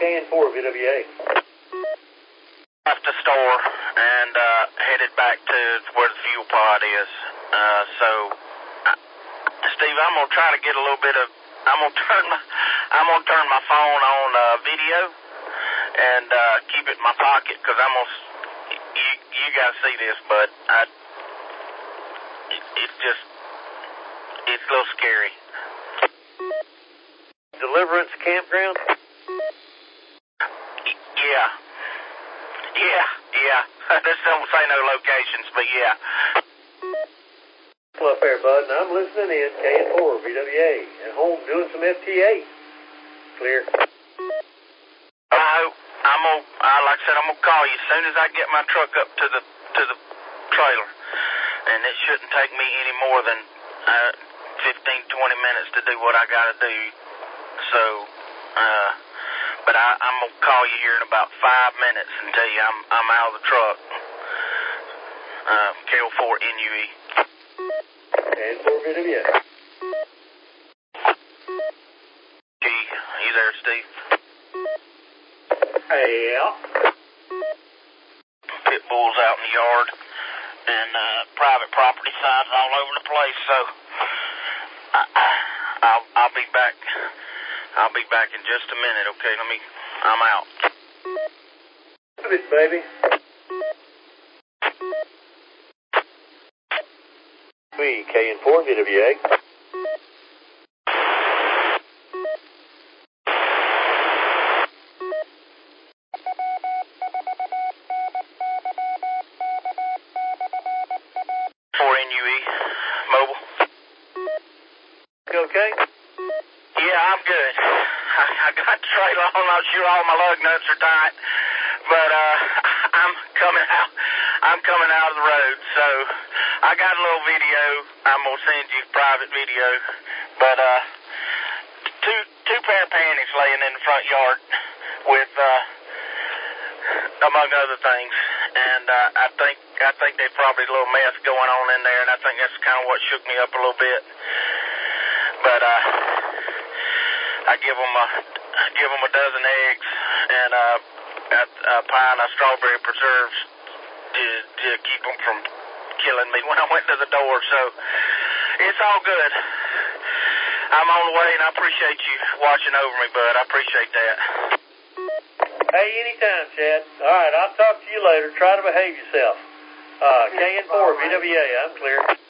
KN4 VWA. Left the store and headed back to where the fuel pod is. Steve, I'm gonna try to get a little bit of. I'm gonna turn my phone on video and keep it in my pocket because I'm gonna. You guys see this, but it's a little scary. Deliverance Campground? Yeah. This don't say no locations, but yeah. Well, up there, bud, and I'm listening in, KN4 VWA, at home doing some FTA. Clear. Like I said, I'm gonna call you as soon as I get my truck up to the trailer, and it shouldn't take me any more than 15-20 minutes to do what I gotta do. So, but I'm gonna call you here in about 5 minutes and tell you I'm out of the truck. KO4 NUE. KN4 VWA. You there, Steve? Yeah. Pit bulls out in the yard and private property signs all over the place. So I'll be back. I'll be back in just a minute. Okay, I'm out. Move it, baby. We KN4 VWA. Mobile. You okay? Yeah, I'm good. I got the trailer on. I'm sure all my lug nuts are tight, but I'm coming out of the road. So I got a little video. I'm gonna send you a private video. But two pair of panties laying in the front yard with among other things. And I think there's probably a little mess going on in there, and I think that's kind of what shook me up a little bit. But I give them a dozen eggs and a pint of strawberry preserves to keep them from killing me when I went to the door. So it's all good. I'm on the way, and I appreciate you watching over me, bud. I appreciate that. Hey, anytime, Chad. All right, I'll talk to you later. Try to behave yourself. KN4 VWA, I'm clear.